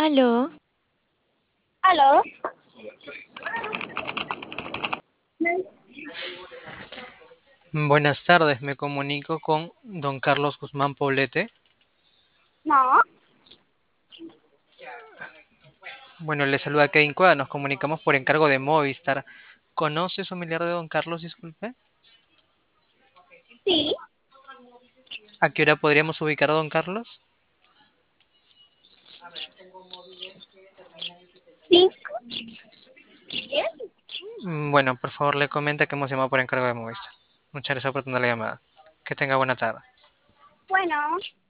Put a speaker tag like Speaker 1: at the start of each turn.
Speaker 1: Aló,
Speaker 2: ¿Aló?
Speaker 3: Buenas tardes, me comunico con don Carlos Guzmán Poblete.
Speaker 2: No,
Speaker 3: Bueno, le saluda Kevin Cueva, nos comunicamos por encargo de Movistar. ¿Conoce su familiar de don Carlos, disculpe?
Speaker 2: sí,
Speaker 3: ¿A qué hora podríamos ubicar a don Carlos?
Speaker 2: 5, 10.
Speaker 3: Bueno, por favor le comenta que hemos llamado por encargo de Movistar. Muchas gracias por atender la llamada. Que tenga buena tarde.
Speaker 2: Bueno.